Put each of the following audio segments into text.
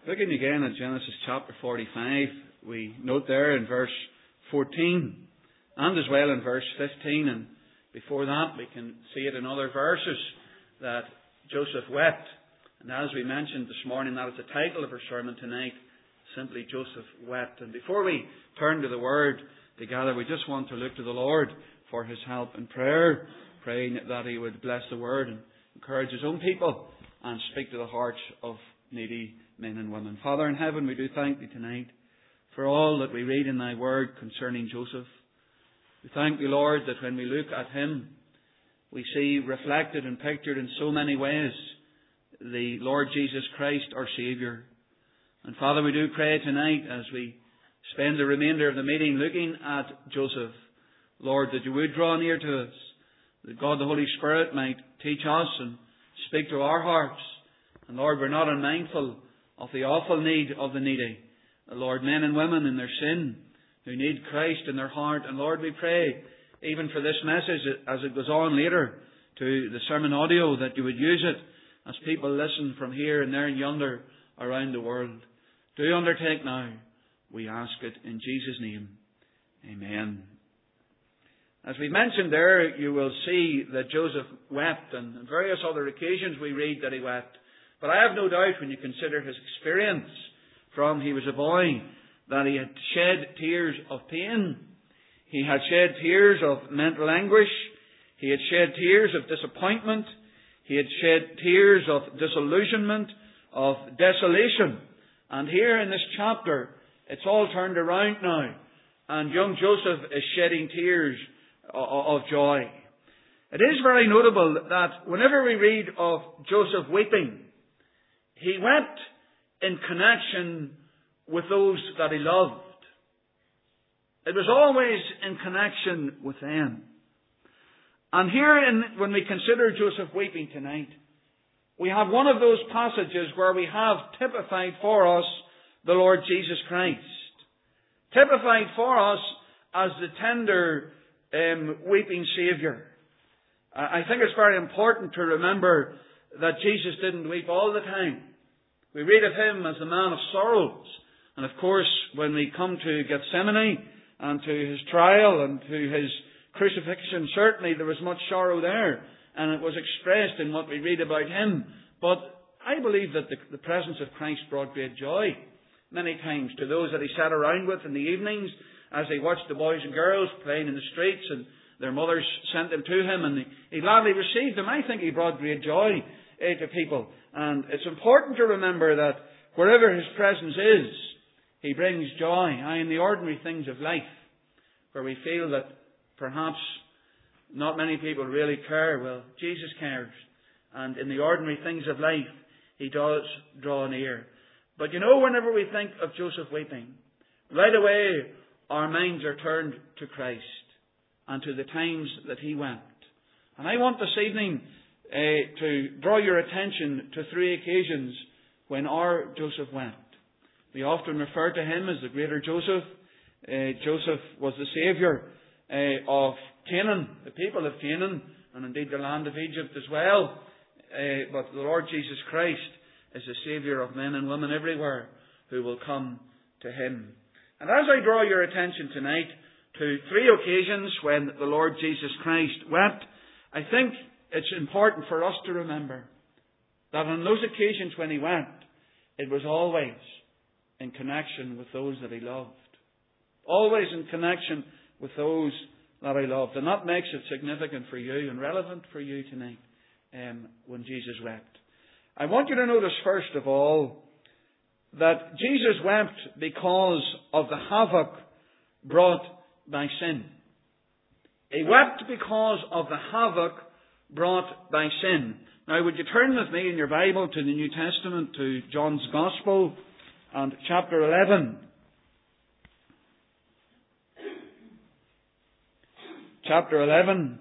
Looking again at Genesis chapter 45, we note there in verse 14 and as well in verse 15, and before that we can see it in other verses, that Joseph wept. And as we mentioned this morning, that is the title of our sermon tonight, simply Joseph wept. And before we turn to the Word together, we just want to look to the Lord for His help in prayer, praying that He would bless the Word and encourage His own people and speak to the hearts of needy men and women. Father in heaven, we do thank Thee tonight for all that we read in Thy Word concerning Joseph. We thank Thee, Lord, that when we look at him, we see reflected and pictured in so many ways the Lord Jesus Christ, our Saviour. And Father, we do pray tonight as we spend the remainder of the meeting looking at Joseph, Lord, that You would draw near to us, that God the Holy Spirit might teach us and speak to our hearts. And Lord, we're not unmindful of the awful need of the needy. Lord, men and women in their sin who need Christ in their heart. And Lord, we pray, even for this message as it goes on later to the sermon audio, that You would use it as people listen from here and there and yonder around the world. Do undertake now, we ask it in Jesus' name. Amen. As we mentioned there, you will see that Joseph wept, and on various other occasions we read that he wept. But I have no doubt, when you consider his experience from he was a boy, that he had shed tears of pain. He had shed tears of mental anguish. He had shed tears of disappointment. He had shed tears of disillusionment, of desolation. And here in this chapter, it's all turned around now. And young Joseph is shedding tears of joy. It is very notable that whenever we read of Joseph weeping, he wept in connection with those that he loved. It was always in connection with them. And here, when we consider Joseph weeping tonight, we have one of those passages where we have typified for us the Lord Jesus Christ. Typified for us as the tender, weeping Saviour. I think it's very important to remember that Jesus didn't weep all the time. We read of Him as the man of sorrows. And of course, when we come to Gethsemane and to His trial and to His crucifixion, certainly there was much sorrow there. And it was expressed in what we read about Him. But I believe that the presence of Christ brought great joy many times to those that He sat around with in the evenings as they watched the boys and girls playing in the streets, and their mothers sent them to Him, and He gladly received them. I think He brought great joy to people. And it's important to remember that wherever His presence is, He brings joy. In the ordinary things of life, where we feel that perhaps not many people really care, well, Jesus cares. And in the ordinary things of life, He does draw near. But whenever we think of Joseph weeping, right away our minds are turned to Christ and to the times that He wept. And I want this evening to draw your attention to 3 occasions when our Joseph wept. We often refer to him as the greater Joseph. Joseph was the Saviour of Canaan, the people of Canaan, and indeed the land of Egypt as well. But the Lord Jesus Christ is the Saviour of men and women everywhere who will come to Him. And as I draw your attention tonight to 3 occasions when the Lord Jesus Christ wept, I think it's important for us to remember that on those occasions when He wept, it was always in connection with those that He loved. Always in connection with those that He loved. And that makes it significant for you and relevant for you tonight when Jesus wept. I want you to notice first of all that Jesus wept because of the havoc brought by sin. He wept because of the havoc brought by sin. Now, would you turn with me in your Bible to the New Testament, to John's Gospel and chapter 11. Chapter 11.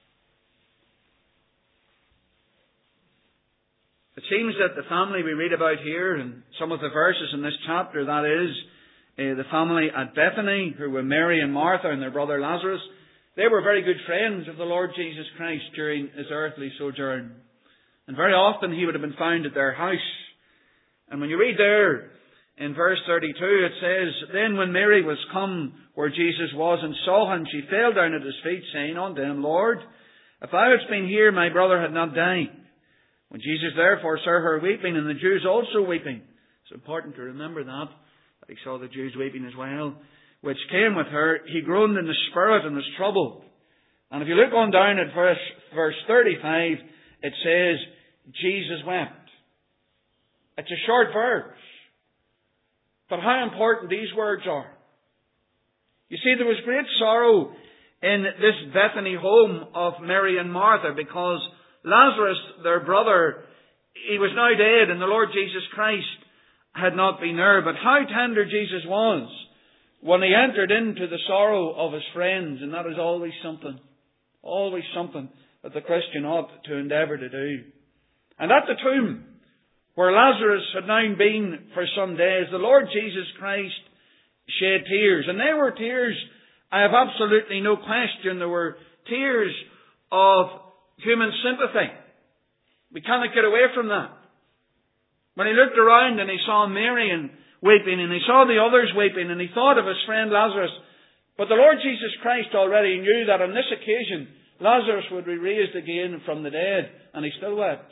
It seems that the family we read about here, and some of the verses in this chapter, that is, the family at Bethany, who were Mary and Martha and their brother Lazarus, they were very good friends of the Lord Jesus Christ during His earthly sojourn. And very often He would have been found at their house. And when you read there in verse 32, it says, Then when Mary was come where Jesus was and saw him, she fell down at his feet, saying unto him, Lord, if thou hadst been here, my brother had not died. When Jesus therefore saw her weeping, and the Jews also weeping, it's important to remember that he saw the Jews weeping as well, which came with her, he groaned in the spirit and was troubled. And if you look on down at verse 35, it says, Jesus wept. It's a short verse. But how important these words are. You see, there was great sorrow in this Bethany home of Mary and Martha because Lazarus, their brother, he was now dead and the Lord Jesus Christ had not been there. But how tender Jesus was when he entered into the sorrow of his friends, and that is always something that the Christian ought to endeavour to do. And at the tomb, where Lazarus had now been for some days, the Lord Jesus Christ shed tears. And they were tears, I have absolutely no question, there were tears of human sympathy. We cannot get away from that. When he looked around and he saw Mary weeping, and he saw the others weeping, and he thought of his friend Lazarus. But the Lord Jesus Christ already knew that on this occasion Lazarus would be raised again from the dead, and he still wept.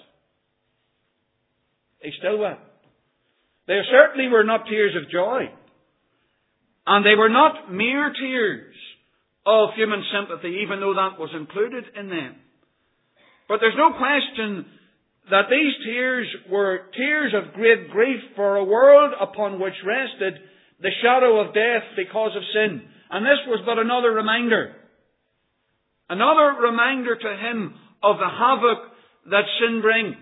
He still wept. They certainly were not tears of joy. And they were not mere tears of human sympathy, even though that was included in them. But there's no question that these tears were tears of great grief for a world upon which rested the shadow of death because of sin. And this was but another reminder. Another reminder to him of the havoc that sin brings.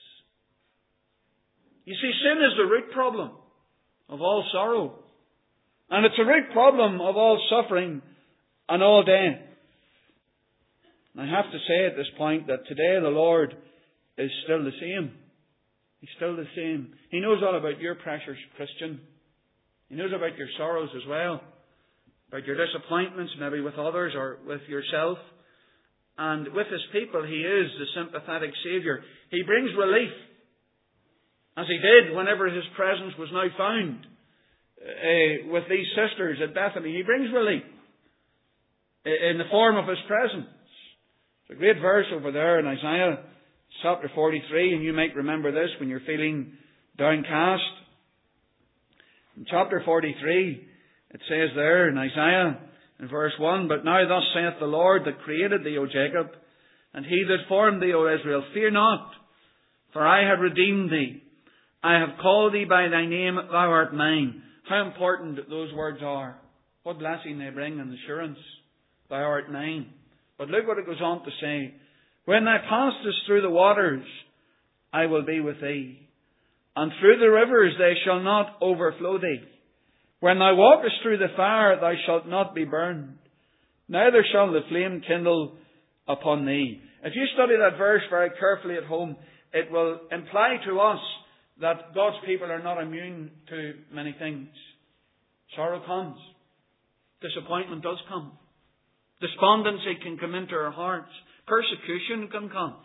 You see, sin is the root problem of all sorrow. And it's a root problem of all suffering and all death. And I have to say at this point that today the Lord is still the same. He's still the same. He knows all about your precious Christian. He knows about your sorrows as well. About your disappointments, maybe with others or with yourself. And with His people, He is the sympathetic Saviour. He brings relief. As He did whenever His presence was now found with these sisters at Bethany. He brings relief in the form of His presence. It's a great verse over there in Isaiah chapter 43, and you might remember this when you're feeling downcast. In chapter 43, it says there in Isaiah, in verse 1, But now thus saith the Lord that created thee, O Jacob, and He that formed thee, O Israel, fear not, for I have redeemed thee. I have called thee by thy name, thou art mine. How important those words are. What blessing they bring and assurance. Thou art mine. But look what it goes on to say. When thou passest through the waters, I will be with thee. And through the rivers they shall not overflow thee. When thou walkest through the fire, thou shalt not be burned. Neither shall the flame kindle upon thee. If you study that verse very carefully at home, it will imply to us that God's people are not immune to many things. Sorrow comes. Disappointment does come. Despondency can come into our hearts. Persecution can come.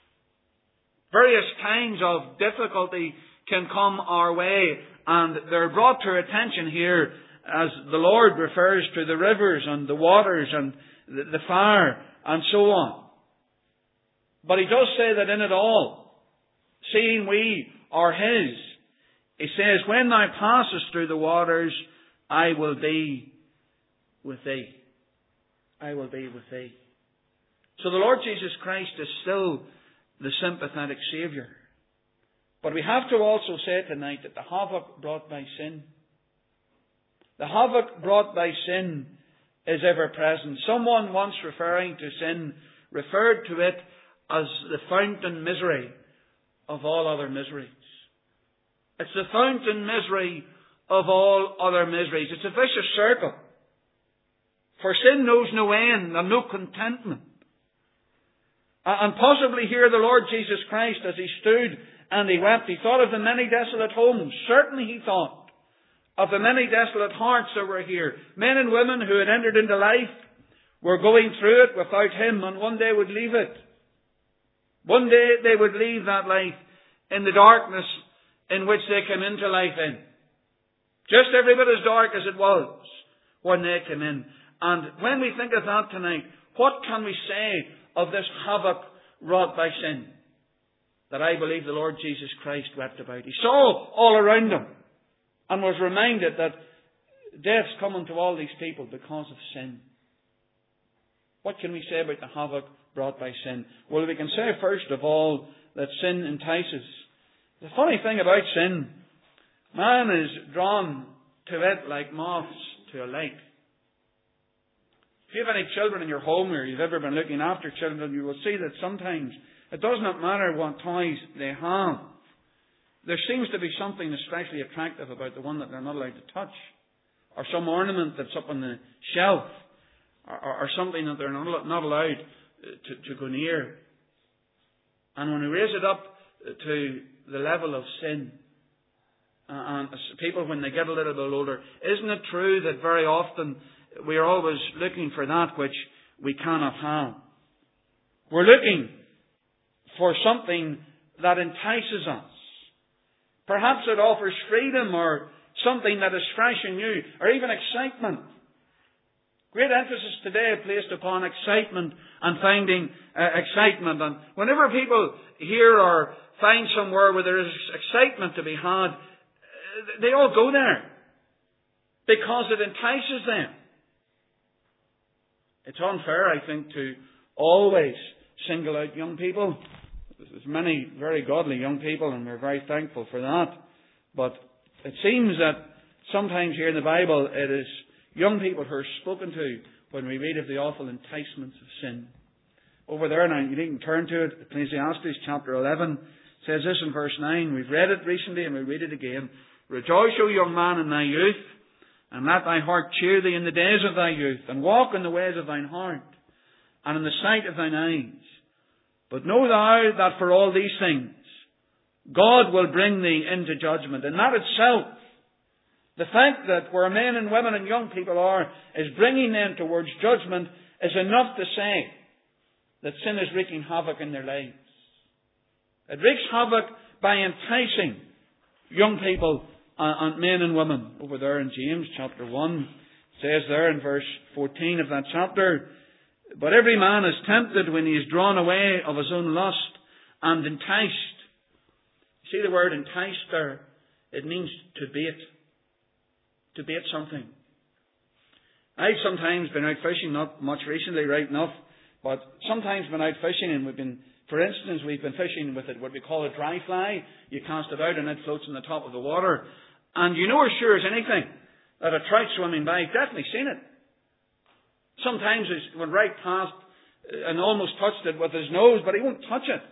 Various kinds of difficulty can come our way, and they're brought to our attention here as the Lord refers to the rivers and the waters and the fire and so on. But He does say that in it all, seeing we are His, He says, When thou passest through the waters, I will be with thee. I will be with thee. So the Lord Jesus Christ is still the sympathetic Saviour. But we have to also say tonight that the havoc brought by sin, the havoc brought by sin is ever present. Someone once referring to sin referred to it as the fountain misery of all other miseries. It's the fountain misery of all other miseries. It's a vicious circle. For sin knows no end and no contentment. And possibly here the Lord Jesus Christ, as He stood and He wept, He thought of the many desolate homes. Certainly He thought of the many desolate hearts that were here. Men and women who had entered into life were going through it without Him and one day would leave it. One day they would leave that life in the darkness, in which they came into life in. Just every bit as dark as it was when they came in. And when we think of that tonight, what can we say of this havoc wrought by sin that I believe the Lord Jesus Christ wept about? He saw all around him and was reminded that death's coming to all these people because of sin. What can we say about the havoc brought by sin? Well, we can say first of all that sin entices. The funny thing about sin, man is drawn to it like moths to a light. If you have any children in your home or you've ever been looking after children, you will see that sometimes it does not matter what toys they have. There seems to be something especially attractive about the one that they're not allowed to touch, or some ornament that's up on the shelf, or something that they're not allowed to go near. And when we raise it up to the level of sin, and people when they get a little bit older, isn't it true that very often we are always looking for that which we cannot have? We're looking for something that entices us. Perhaps it offers freedom or something that is fresh and new, or even excitement. Great emphasis today placed upon excitement and finding excitement. And whenever people hear or find somewhere where there is excitement to be had, they all go there because it entices them. It's unfair, I think, to always single out young people. There's many very godly young people, and we're very thankful for that. But it seems that sometimes here in the Bible it is young people who are spoken to when we read of the awful enticements of sin. Over there now, you can turn to it. Ecclesiastes chapter 11 says this in verse 9. We've read it recently and we read it again. Rejoice, O young man, in thy youth, and let thy heart cheer thee in the days of thy youth, and walk in the ways of thine heart, and in the sight of thine eyes. But know thou that for all these things God will bring thee into judgment. And that itself, the fact that where men and women and young people are, is bringing them towards judgment, is enough to say that sin is wreaking havoc in their lives. It wreaks havoc by enticing young people and men and women. Over there in James chapter 1, it says there in verse 14 of that chapter, but every man is tempted when he is drawn away of his own lust and enticed. See the word enticed there? It means to bait. To bait something. I've sometimes been out fishing, not much recently, right enough, but sometimes been out fishing and we've been fishing with it, what we call a dry fly. You cast it out and it floats on the top of the water. And you know as sure as anything that a trout swimming by, I've definitely seen it. Sometimes he went right past and almost touched it with his nose, but he won't touch it.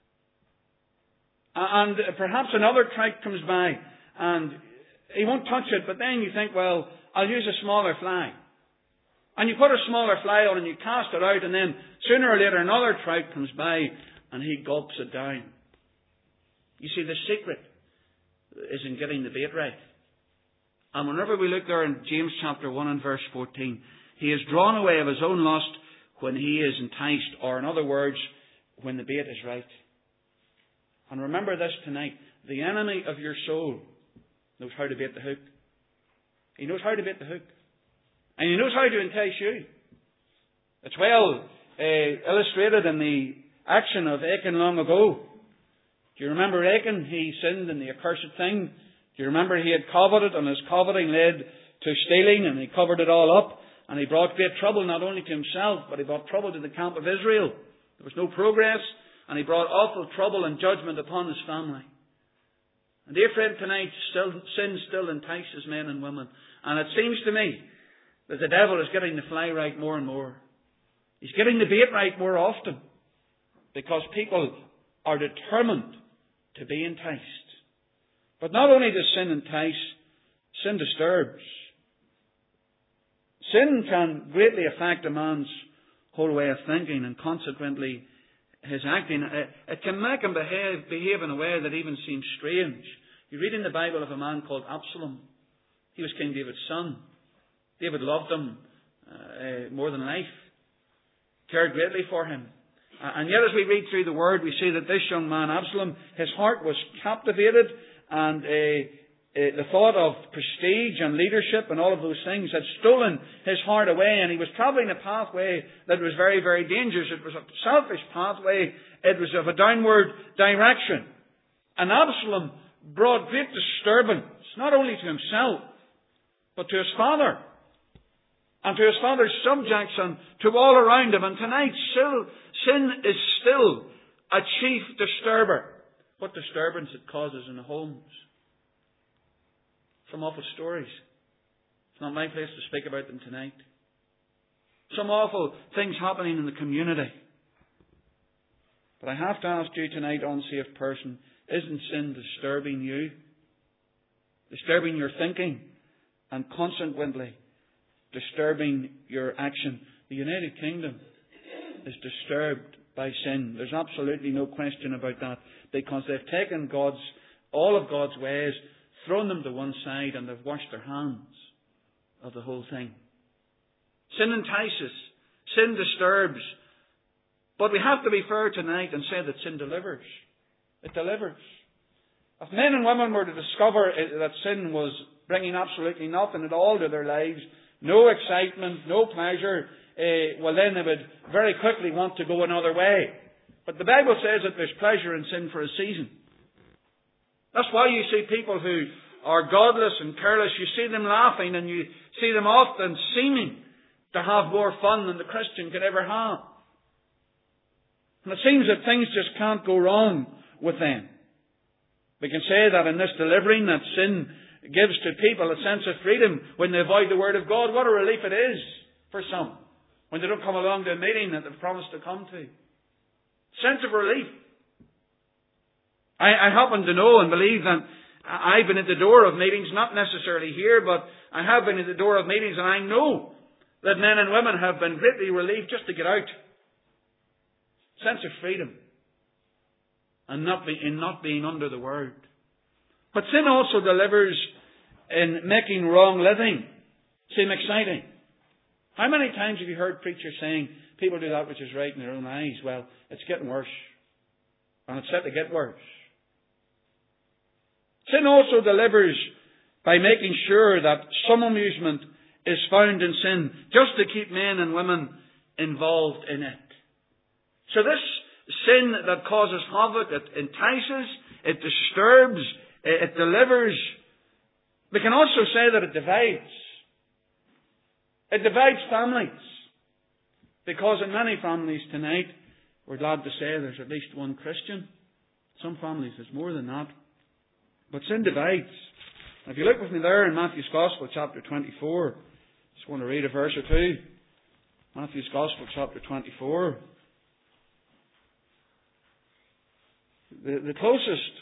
And perhaps another trout comes by and he won't touch it, but then you think, well, I'll use a smaller fly. And you put a smaller fly on and you cast it out, and then sooner or later another trout comes by and he gulps it down. You see, the secret is in getting the bait right. And whenever we look there in James chapter 1 and verse 14, he is drawn away of his own lust when he is enticed, or in other words, when the bait is right. And remember this tonight, the enemy of your soul knows how to bait the hook. He knows how to bait the hook. And he knows how to entice you. It's well illustrated in the action of Achan long ago. Do you remember Achan? He sinned in the accursed thing. Do you remember he had coveted, and his coveting led to stealing, and he covered it all up, and he brought great trouble not only to himself, but he brought trouble to the camp of Israel. There was no progress, and he brought awful trouble and judgment upon his family. And dear friend, tonight, sin still entices men and women. And it seems to me that the devil is getting the fly right more and more. He's getting the bait right more often, because people are determined to be enticed. But not only does sin entice, sin disturbs. Sin can greatly affect a man's whole way of thinking and consequently his acting. It can make him behave in a way that even seems strange. You read in the Bible of a man called Absalom. He was King David's son. David loved him more than life. Cared greatly for him. And yet as we read through the Word, we see that this young man, Absalom, his heart was captivated and the thought of prestige and leadership and all of those things had stolen his heart away, and he was travelling a pathway that was very, very dangerous. It was a selfish pathway. It was of a downward direction. And Absalom brought great disturbance, not only to himself, but to his father, and to his father's subjects, and to all around him. And tonight, sin is still a chief disturber. What disturbance it causes in the homes. Some awful stories. It's not my place to speak about them tonight. Some awful things happening in the community. But I have to ask you tonight, unsaved person, isn't sin disturbing you? Disturbing your thinking, and consequently disturbing your action? The United Kingdom is disturbed by sin. There's absolutely no question about that, because they've taken all of God's ways, thrown them to one side, and they've washed their hands of the whole thing. Sin entices. Sin disturbs. But we have to be fair tonight and say that sin delivers. It delivers. If men and women were to discover that sin was bringing absolutely nothing at all to their lives, no excitement, no pleasure, well then they would very quickly want to go another way. But the Bible says that there's pleasure in sin for a season. That's why you see people who are godless and careless, you see them laughing, and you see them often seeming to have more fun than the Christian could ever have. And it seems that things just can't go wrong with them. We can say that in this delivering, that sin gives to people a sense of freedom when they avoid the Word of God. What a relief it is for some when they don't come along to a meeting that they've promised to come to. Sense of relief. I happen to know and believe that I've been at the door of meetings, not necessarily here, but I have been at the door of meetings, and I know that men and women have been greatly relieved just to get out. Sense of freedom. And not being under the Word. But sin also delivers in making wrong living seem exciting. How many times have you heard preachers saying, people do that which is right in their own eyes? Well, it's getting worse. And it's set to get worse. Sin also delivers by making sure that some amusement is found in sin, just to keep men and women involved in it. So this sin that causes havoc, it entices, it disturbs, it delivers. We can also say that it divides. It divides families. Because in many families tonight, we're glad to say there's at least one Christian. Some families there's more than that. But sin divides. If you look with me there in Matthew's Gospel, chapter 24, just want to read a verse or two. Matthew's Gospel, chapter 24. The closest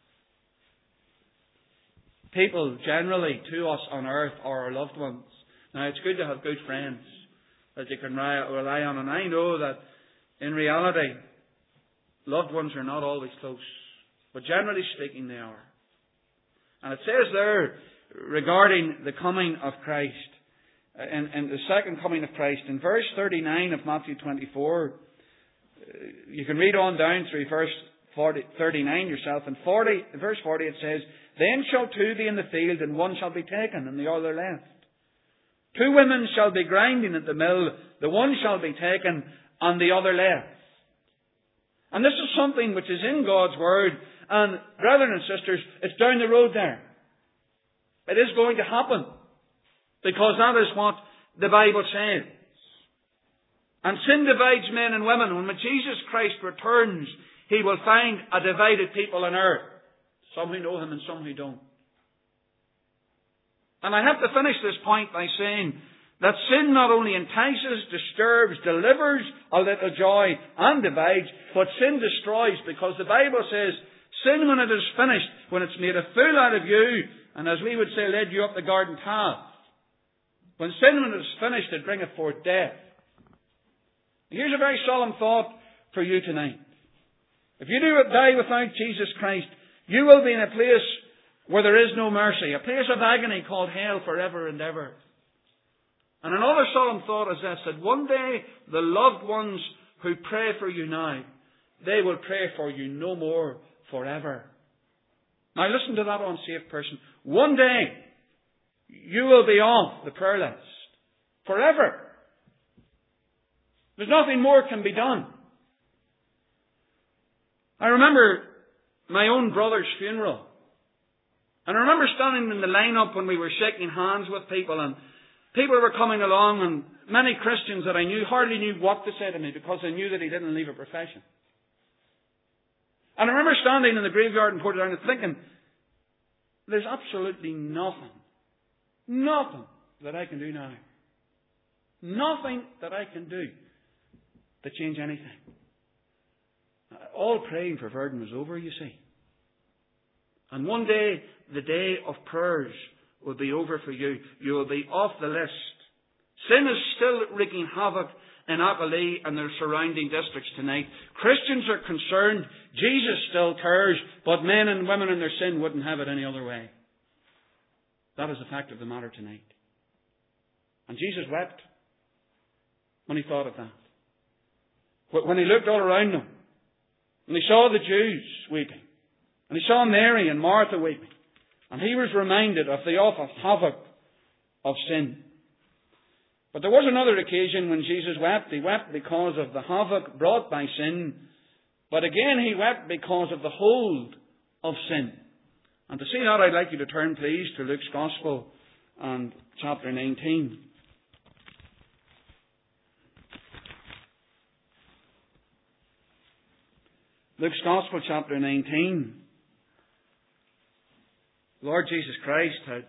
people generally to us on earth are our loved ones. Now, it's good to have good friends that you can rely on. And I know that in reality, loved ones are not always close. But generally speaking, they are. And it says there regarding the coming of Christ, and the second coming of Christ, in verse 39 of Matthew 24, you can read on down through verse 39 yourself. In verse 40 it says, "Then shall two be in the field, and one shall be taken, and the other left. Two women shall be grinding at the mill, the one shall be taken, and the other left." And this is something which is in God's Word, and brethren and sisters, it's down the road there. It is going to happen, because that is what the Bible says. And sin divides men and women. When Jesus Christ returns, He will find a divided people on earth. Some who know Him and some who don't. And I have to finish this point by saying that sin not only entices, disturbs, delivers a little joy and divides, but sin destroys, because the Bible says sin, when it is finished, when it's made a fool out of you, and as we would say, led you up the garden path, when sin, when it is finished, it bringeth forth death. Here's a very solemn thought for you tonight. If you do die without Jesus Christ, you will be in a place where there is no mercy, a place of agony called hell forever and ever. And another solemn thought is this, that one day the loved ones who pray for you now, they will pray for you no more forever. Now listen to that unsaved person. One day, you will be off the prayer list. Forever. There's nothing more can be done. I remember my own brother's funeral. And I remember standing in the line-up when we were shaking hands with people, and people were coming along, and many Christians that I knew hardly knew what to say to me because they knew that he didn't leave a profession. And I remember standing in the graveyard in Portadown and thinking, there's absolutely nothing that I can do now. Nothing that I can do to change anything. All praying for Verdun was over, you see. And one day, the day of prayers will be over for you. You will be off the list. Sin is still wreaking havoc in Achilee and their surrounding districts tonight. Christians are concerned. Jesus still cares, but men and women in their sin wouldn't have it any other way. That is the fact of the matter tonight. And Jesus wept when he thought of that. When he looked all around him, and he saw the Jews weeping, and he saw Mary and Martha weeping, and he was reminded of the awful havoc of sin. But there was another occasion when Jesus wept. He wept because of the havoc brought by sin, but again he wept because of the hold of sin. And to see that, I'd like you to turn, please, to Luke's Gospel and chapter 19. Luke's Gospel, chapter 19. Lord Jesus Christ had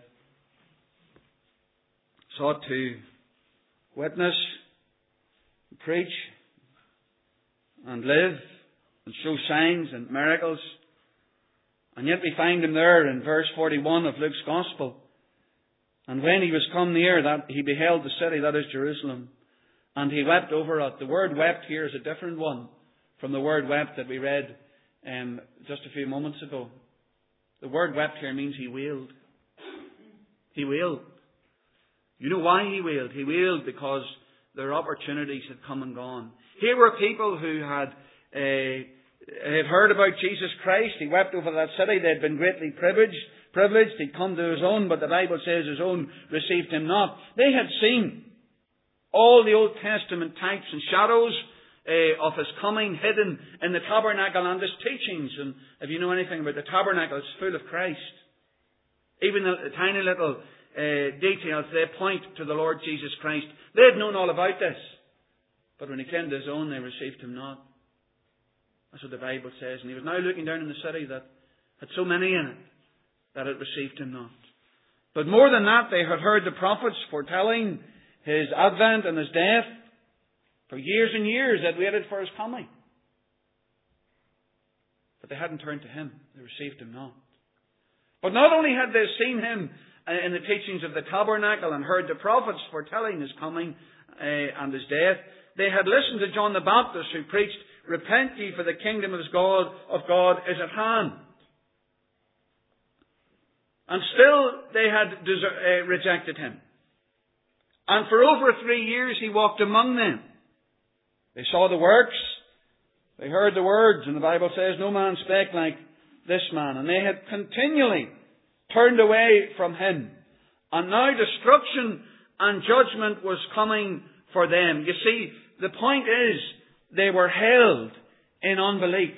sought to witness, preach, and live, and show signs and miracles. And yet we find him there in verse 41 of Luke's Gospel. And when he was come near that, he beheld the city, that is Jerusalem, and he wept over it. The word wept here is a different one from the word wept that we read just a few moments ago. The word wept here means he wailed. He wailed. You know why he wailed? He wailed because their opportunities had come and gone. Here were people who had heard about Jesus Christ. He wept over that city. They had been greatly privileged. He'd come to his own, but the Bible says his own received him not. They had seen all the Old Testament types and shadows of his coming hidden in the tabernacle and his teachings. And if you know anything about the tabernacle, it's full of Christ. Even the tiny little details, they point to the Lord Jesus Christ. They had known all about this. But when he came to his own, they received him not. That's what the Bible says. And he was now looking down in the city that had so many in it that it received him not. But more than that, they had heard the prophets foretelling his advent and his death. For years and years they'd waited for his coming. But they hadn't turned to him. They received him not. But not only had they seen him in the teachings of the tabernacle and heard the prophets foretelling his coming and his death, they had listened to John the Baptist who preached, "Repent ye, for the kingdom of God is at hand." And still they had rejected him. And for over 3 years he walked among them. They saw the works, they heard the words, and the Bible says, "No man spake like this man." And they had continually turned away from him. And now destruction and judgment was coming for them. You see, the point is, they were held in unbelief.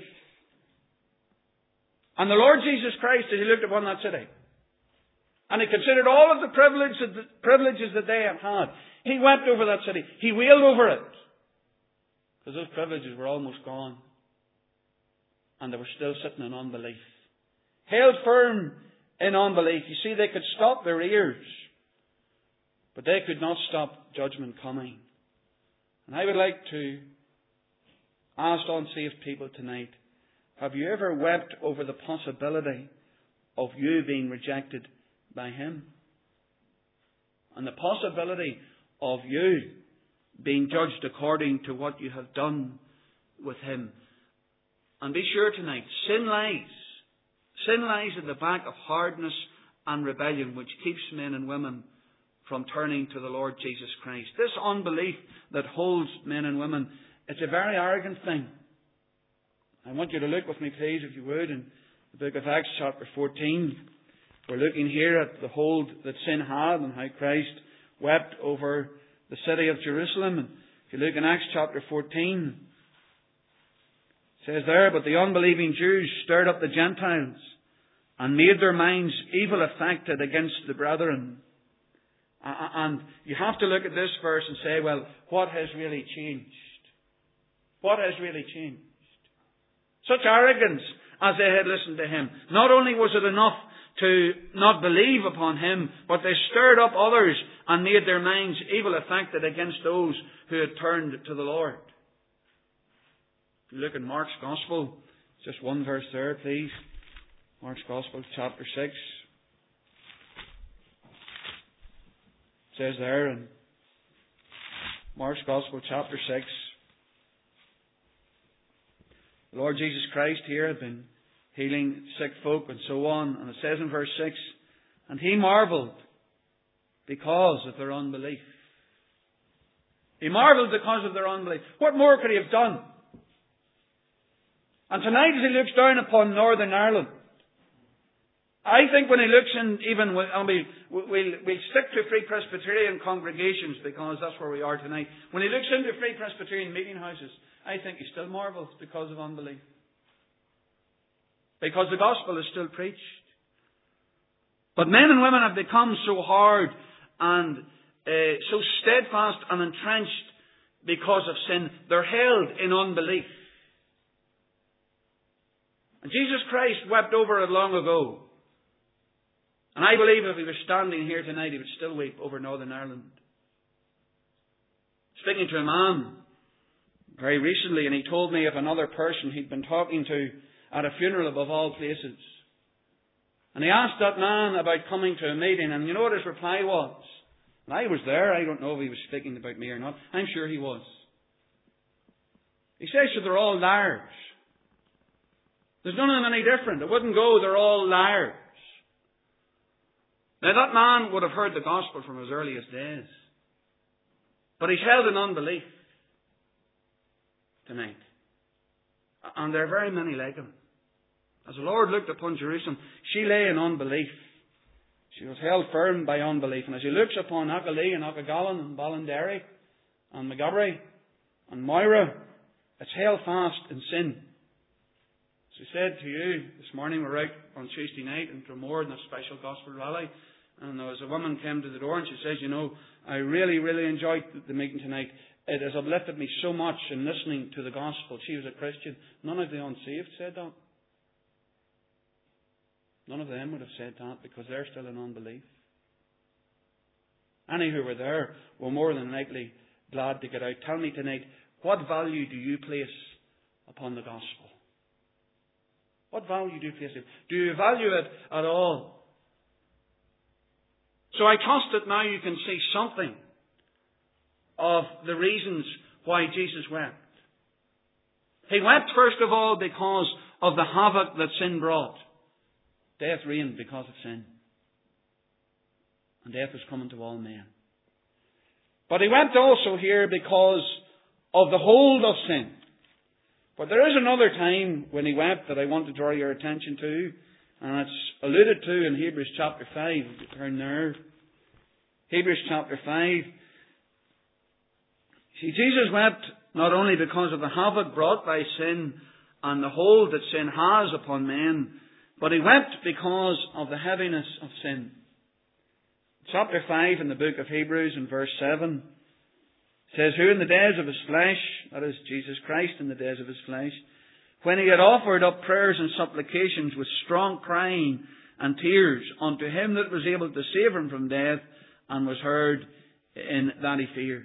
And the Lord Jesus Christ, as he looked upon that city, and he considered all of the privileges that they had had, he wept over that city. He wailed over it. Because those privileges were almost gone. And they were still sitting in unbelief. Held firm in unbelief. You see, they could stop their ears, but they could not stop judgment coming. And I would like to ask unsaved people tonight, have you ever wept over the possibility of you being rejected by him? And the possibility of you being judged according to what you have done with him. And be sure tonight, sin lies at the back of hardness and rebellion, which keeps men and women from turning to the Lord Jesus Christ. This unbelief that holds men and women, it's a very arrogant thing. I want you to look with me, please, if you would, in The book of Acts chapter 14. We're looking here at the hold that sin had and how Christ wept over the city of Jerusalem. And if you look in Acts chapter 14, it says there, "But the unbelieving Jews stirred up the Gentiles and made their minds evil affected against the brethren." And you have to look at this verse and say, well, what has really changed? What has really changed? Such arrogance as they had listened to him. Not only was it enough to not believe upon him, but they stirred up others and made their minds evil affected against those who had turned to the Lord. If you look in Mark's Gospel, just one verse there, please. Mark's Gospel, chapter 6. It says there in Mark's Gospel, chapter 6, the Lord Jesus Christ here had been healing sick folk and so on. And it says in verse 6, "And he marvelled because of their unbelief." He marvelled because of their unbelief. What more could he have done? And tonight as he looks down upon Northern Ireland, I think when he looks in, even we'll stick to Free Presbyterian congregations because that's where we are tonight. When he looks into Free Presbyterian meeting houses, I think he still marvels because of unbelief. Because the gospel is still preached. But men and women have become so hard and so steadfast and entrenched because of sin. They're held in unbelief. And Jesus Christ wept over it long ago. And I believe if he was standing here tonight, he would still weep over Northern Ireland. Speaking to a man very recently, and he told me of another person he'd been talking to at a funeral above all places. And he asked that man about coming to a meeting, and you know what his reply was? And I was there. I don't know if he was speaking about me or not. I'm sure he was. He says, "So they're all liars. There's none of them any different. It wouldn't go, they're all liars." Now that man would have heard the gospel from his earliest days. But he's held in unbelief tonight. And there are very many like him. As the Lord looked upon Jerusalem, she lay in unbelief. She was held firm by unbelief. And as he looks upon Achalee and Achagallan and Ballinderry and McGabry and Moira, it's held fast in sin. As I said to you this morning, we're out on Tuesday night in Dromore in a special gospel rally. And there was a woman came to the door and she says, "You know, I really, really enjoyed the meeting tonight. It has uplifted me so much in listening to the gospel." She was a Christian. None of the unsaved said that. None of them would have said that because they're still in unbelief. Any who were there were more than likely glad to get out. Tell me tonight, what value do you place upon the gospel? What value do you place it? Do you value it at all? So I trust that now you can see something of the reasons why Jesus wept. He wept first of all because of the havoc that sin brought. Death reigned because of sin. And death was coming to all men. But he wept also here because of the hold of sin. But there is another time when he wept that I want to draw your attention to. And it's alluded to in Hebrews chapter 5. Turn there. Hebrews chapter 5. See, Jesus wept not only because of the havoc brought by sin and the hold that sin has upon men, but he wept because of the heaviness of sin. Chapter 5 in the book of Hebrews in verse 7 says, "Who in the days of his flesh," that is Jesus Christ in the days of his flesh, "when he had offered up prayers and supplications with strong crying and tears unto him that was able to save him from death, and was heard in that he feared."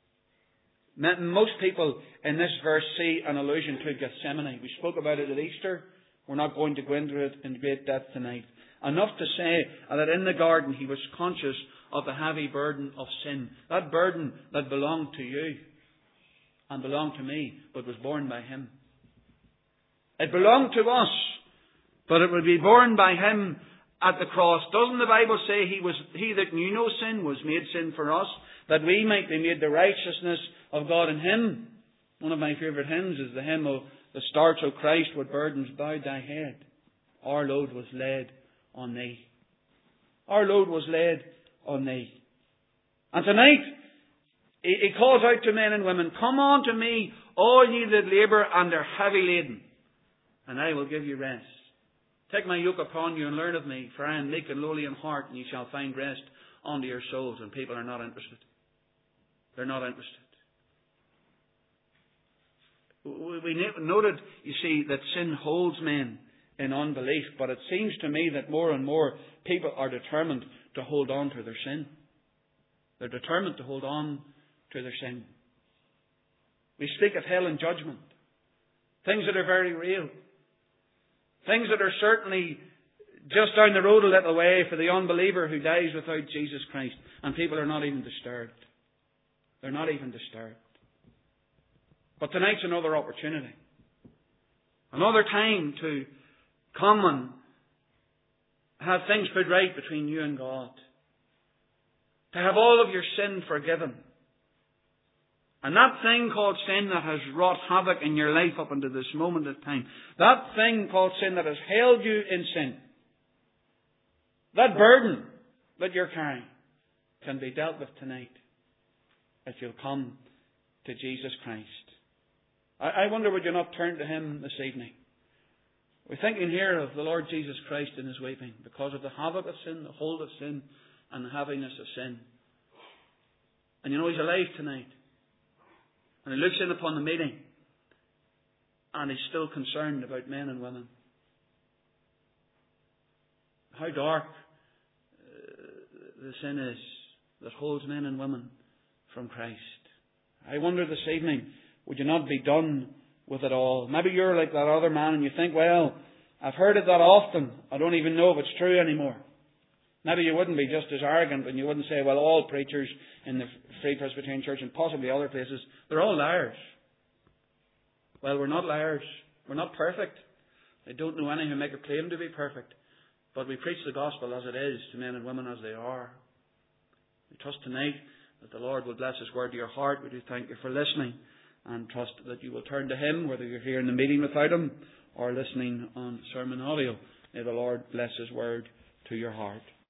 Most people in this verse see an allusion to Gethsemane. We spoke about it at Easter. We're not going to go into it in great depth tonight. Enough to say that in the garden he was conscious of the heavy burden of sin. That burden that belonged to you and belonged to me, but was borne by him. It belonged to us, but it would be borne by him at the cross. Doesn't the Bible say he that knew no sin was made sin for us, that we might be made the righteousness of God in him? One of my favourite hymns is the hymn of the Stars, O Christ, what burdens bowed thy head. our load was laid on thee. Our load was laid on thee. And tonight, he calls out to men and women, come unto me, all ye that labour and are heavy laden, and I will give you rest. Take my yoke upon you and learn of me, for I am meek and lowly in heart, and ye shall find rest unto your souls. And people are not interested. They're not interested. We noted, you see, that sin holds men in unbelief, but it seems to me that more and more people are determined to hold on to their sin. They're determined to hold on to their sin. We speak of hell and judgment. Things that are very real. Things that are certainly just down the road a little way for the unbeliever who dies without Jesus Christ. And people are not even disturbed. They're not even disturbed. But tonight's another opportunity. Another time to come and have things put right between you and God. To have all of your sin forgiven. And that thing called sin that has wrought havoc in your life up until this moment of time, that thing called sin that has held you in sin, that burden that you're carrying can be dealt with tonight if you'll come to Jesus Christ. I wonder, would you not turn to Him this evening? We're thinking here of the Lord Jesus Christ in His weeping because of the havoc of sin, the hold of sin, and the heaviness of sin. And you know He's alive tonight. And He looks in upon the meeting, and He's still concerned about men and women. How dark the sin is that holds men and women from Christ. I wonder this evening, would you not be done with it all? Maybe you're like that other man and you think, well, I've heard it that often, I don't even know if it's true anymore. Maybe you wouldn't be just as arrogant and you wouldn't say, well, all preachers in the Free Presbyterian Church and possibly other places, they're all liars. Well, we're not liars. We're not perfect. I don't know any who make a claim to be perfect. But we preach the gospel as it is to men and women as they are. We trust tonight that the Lord will bless His word to your heart. We do thank you for listening and trust that you will turn to Him, whether you're here in the meeting without Him or listening on sermon audio. May the Lord bless His word to your heart.